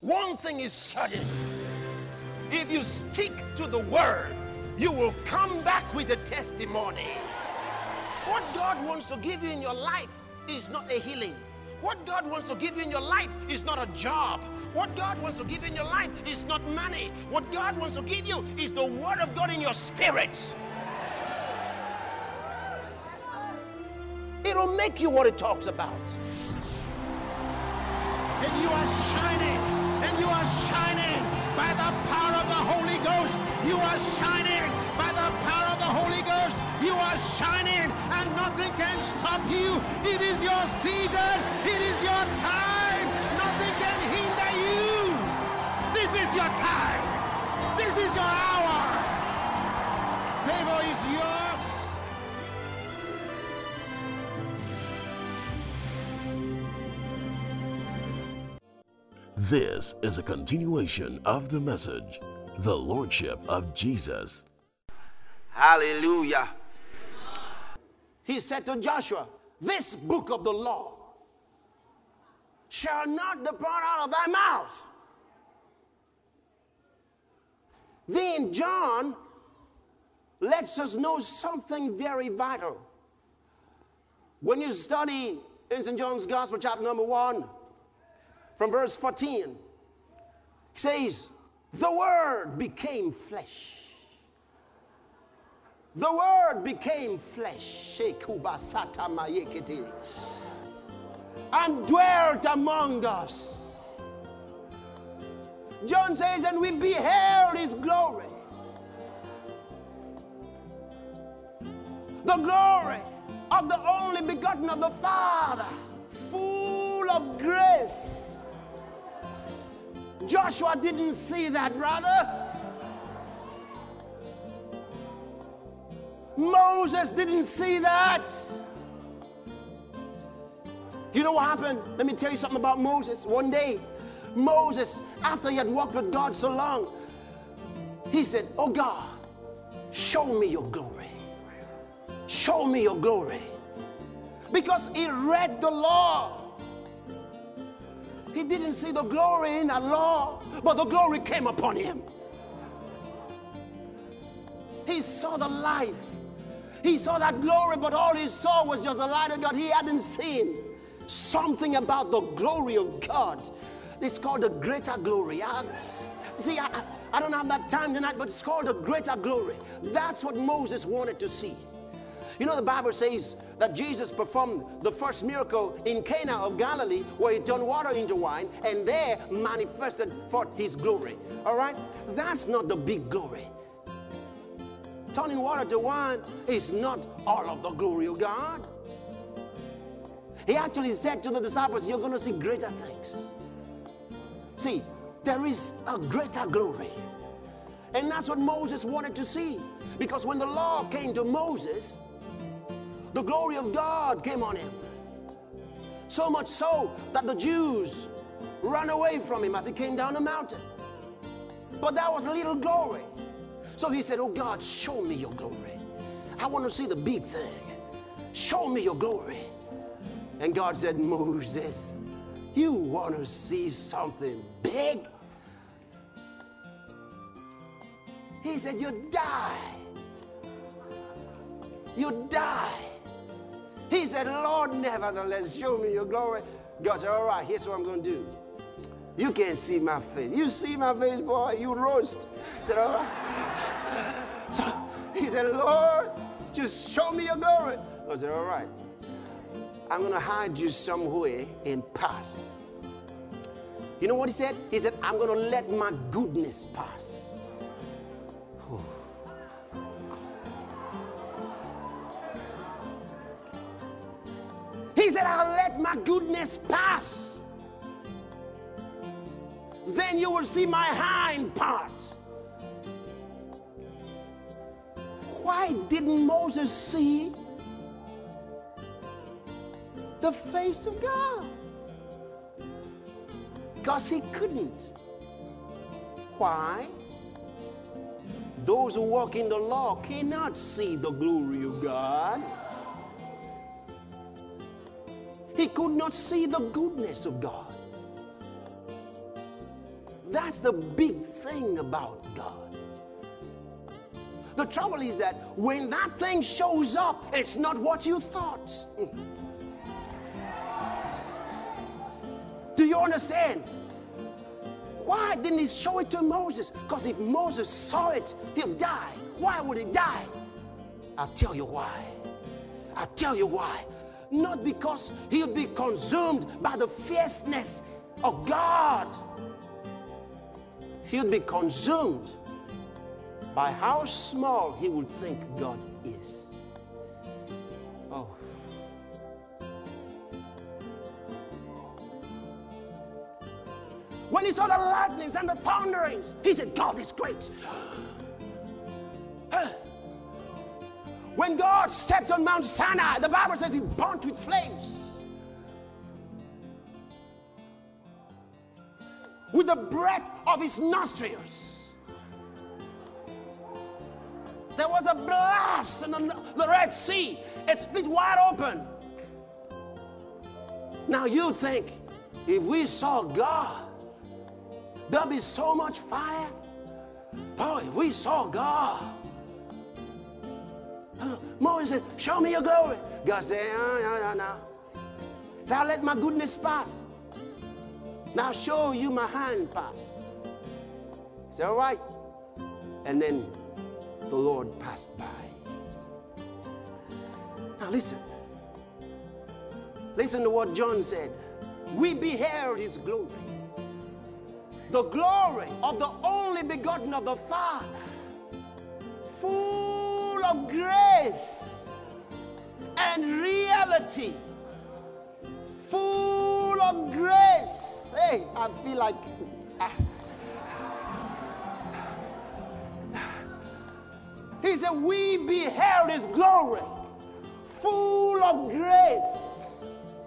One thing is certain. If you stick to the word, you will come back with a testimony. What God wants to give you in your life is not a healing. What God wants to give you in your life is not a job. What God wants to give you in your life is not money. What God wants to give you is the word of God in your spirit. It'll make you what it talks about. And you are shining. And you are shining by the power of the Holy Ghost. You are shining by the power of the Holy Ghost. You are shining and nothing can stop you. It is your season. It is your time. Nothing can hinder you. This is your time. This is your hour. Favor is yours. This is a continuation of the message, The Lordship of Jesus. Hallelujah. He said to Joshua, this book of the law shall not depart out of thy mouth. Then John lets us know something very vital. When you study in St. John's Gospel, chapter number 1, from verse 14, it says, the Word became flesh. The Word became flesh. And dwelt among us. John says, and we beheld his glory. The glory of the only begotten of the Father, full of grace. Joshua didn't see that, brother. Moses didn't see that. You know what happened? Let me tell you something about Moses. One day, Moses, after he had walked with God so long, he said, oh God, show me your glory. Show me your glory. Because he read the law. He didn't see the glory in that law, but the glory came upon him. He saw the life. He saw that glory, but all he saw was just the light of God. He hadn't seen something about the glory of God. It's called the greater glory. I don't have that time tonight, but it's called the greater glory. That's what Moses wanted to see. You know, the Bible says that Jesus performed the first miracle in Cana of Galilee, where he turned water into wine, and there manifested forth his glory. All right? That's not the big glory. Turning water to wine is not all of the glory of God. He actually said to the disciples, you're going to see greater things. See, there is a greater glory. And that's what Moses wanted to see. Because when the law came to Moses, the glory of God came on him. So much so that the Jews ran away from him as he came down the mountain. But that was a little glory. So he said, oh God, show me your glory. I want to see the big thing. Show me your glory. And God said, Moses, you want to see something big? He said, you die. You die. He said, Lord, nevertheless, show me your glory. God said, all right, here's what I'm going to do. You can't see my face. You see my face, boy, you roast. He said, all right. So he said, Lord, just show me your glory. I said, all right. I'm going to hide you somewhere and pass. You know what he said? He said, I'm going to let my goodness pass. He said, I'll let my goodness pass. Then you will see my hind part. Why didn't Moses see the face of God? Because he couldn't. Why? Those who walk in the law cannot see the glory of God. He could not see the goodness of God. That's the big thing about God. The trouble is that when that thing shows up, it's not what you thought. Do you understand? Why didn't he show it to Moses? Because if Moses saw it, he'll die. Why would he die? I'll tell you why. I'll tell you why. Not because he'll be consumed by the fierceness of God. He'll be consumed by how small he would think God is. Oh. When he saw the lightnings and the thunderings, he said, God is great. When God stepped on Mount Sinai, the Bible says it burnt with flames. With the breath of his nostrils. There was a blast in the Red Sea. It split wide open. Now you think, if we saw God, there'll be so much fire. Oh, if we saw God. Moses said, show me your glory. God said, no. So I'll let my goodness pass. Now show you my hand part. He said, all right. And then the Lord passed by. Now listen. Listen to what John said. We beheld his glory. The glory of the only begotten of the Father, full of grace and reality. Full of grace. Hey, I feel like... He said, we beheld his glory, full of grace.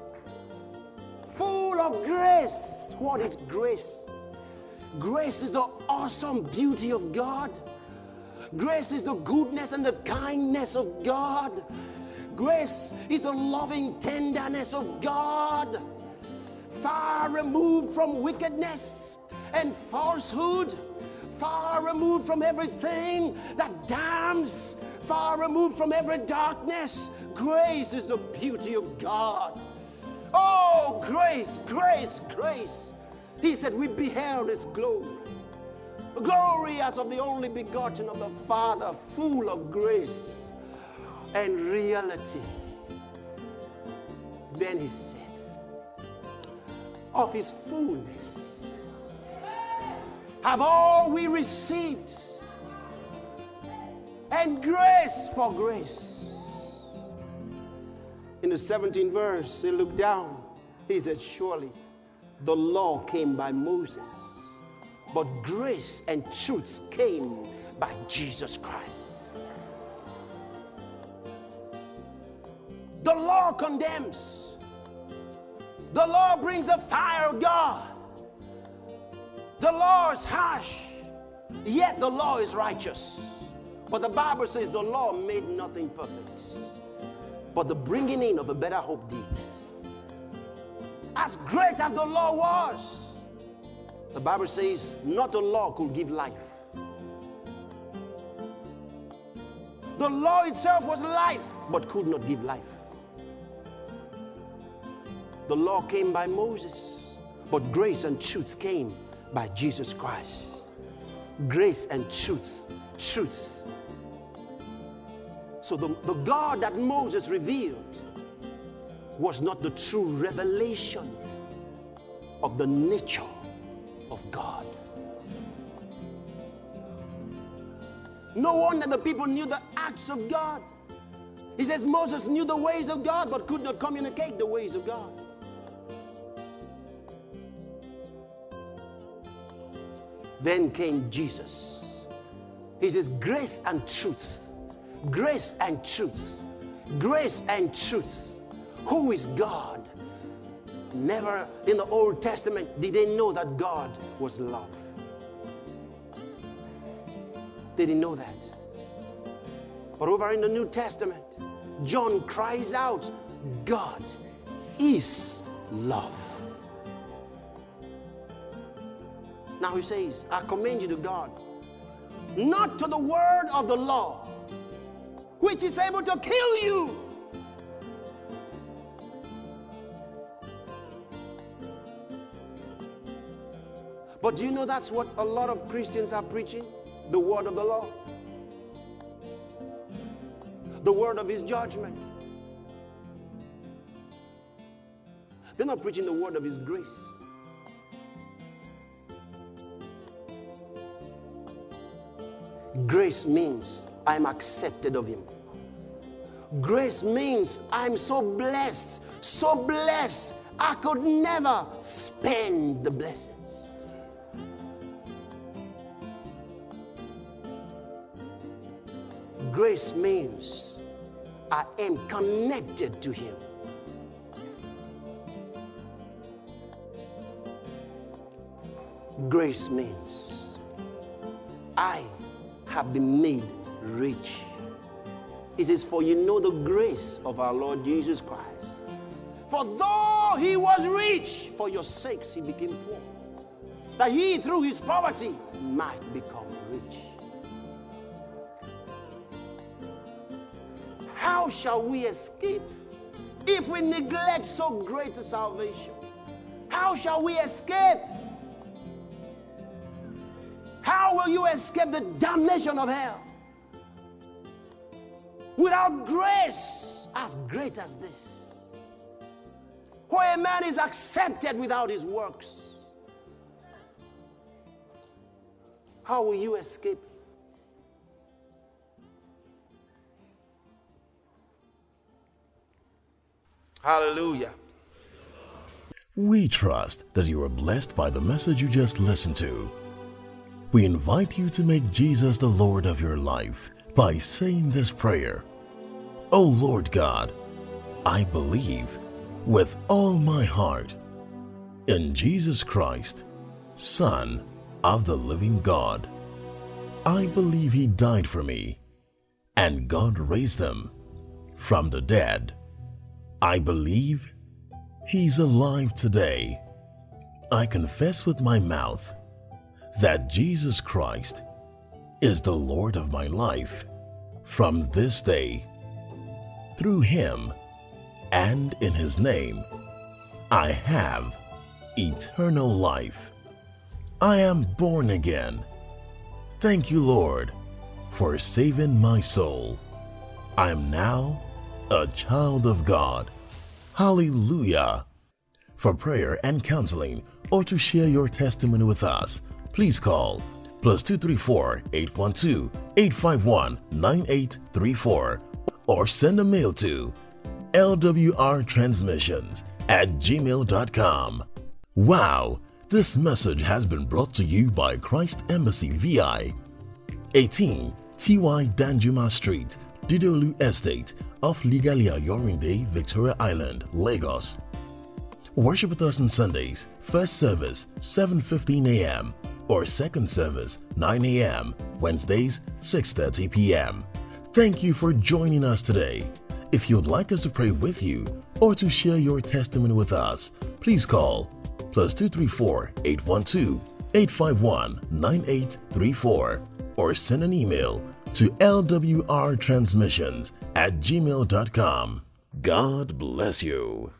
Full of grace. What is grace? Grace is the awesome beauty of God. Grace is the goodness and the kindness of God. Grace is the loving tenderness of God. Far removed from wickedness and falsehood. Far removed from everything that damns. Far removed from every darkness. Grace is the beauty of God. Oh, grace, grace, grace. He said, we beheld his glory. Glory as of the only begotten of the Father, full of grace and reality. Then he said, of his fullness have all we received, and grace for grace. In the 17th verse, he looked down. He said, surely the law came by Moses, but grace and truth came by Jesus Christ. The law condemns. The law brings the fire of God. The law is harsh, yet the law is righteous. But the Bible says the law made nothing perfect, but the bringing in of a better hope did. As great as the law was, the Bible says not a law could give life. The law itself was life, but could not give life. The law came by Moses, but grace and truth came by Jesus Christ. Grace and truth, truth. So the God that Moses revealed was not the true revelation of the nature of God. No wonder the people knew the acts of God. He says Moses knew the ways of God but could not communicate the ways of God. Then came Jesus. He says grace and truth. Grace and truth. Grace and truth. Who is God? Never in the Old Testament did they know that God was love. They didn't know that. But over in the New Testament, John cries out, God is love. Now he says, I commend you to God, not to the word of the law, which is able to kill you. But do you know that's what a lot of Christians are preaching? The word of the law. The word of his judgment. They're not preaching the word of his grace. Grace means I'm accepted of him. Grace means I'm so blessed, I could never spend the blessings. Grace means I am connected to him. Grace means I have been made rich. He says, for you know the grace of our Lord Jesus Christ. For though he was rich, for your sakes he became poor, that he through his poverty might become rich. How shall we escape if we neglect so great a salvation? How shall we escape? How will you escape the damnation of hell? Without grace as great as this, where a man is accepted without his works, how will you escape? Hallelujah. We trust that you are blessed by the message you just listened to. We invite you to make Jesus the Lord of your life by saying this prayer. O Lord God, I believe with all my heart in Jesus Christ, Son of the living God. I believe he died for me and God raised him from the dead. I believe he's alive today. I confess with my mouth that Jesus Christ is the Lord of my life from this day. Through him and in his name, I have eternal life. I am born again. Thank you, Lord, for saving my soul. I am now a child of God. Hallelujah. For prayer and counseling or to share your testimony with us, please call +234 812 851 9834 or send a mail to lwrtransmissions@gmail.com. Wow, this message has been brought to you by Christ Embassy VI, 18 T.Y. Danjuma Street, Didolu Estate, off Ligalia Yorinde, Victoria Island, Lagos. Worship with us on Sundays, first service 7:15 a.m. or second service 9 a.m. Wednesdays 6:30 p.m. Thank you for joining us today. If you'd like us to pray with you or to share your testimony with us, please call +234 812 851 9834 or send an email to lwrtransmissions@gmail.com. God bless you.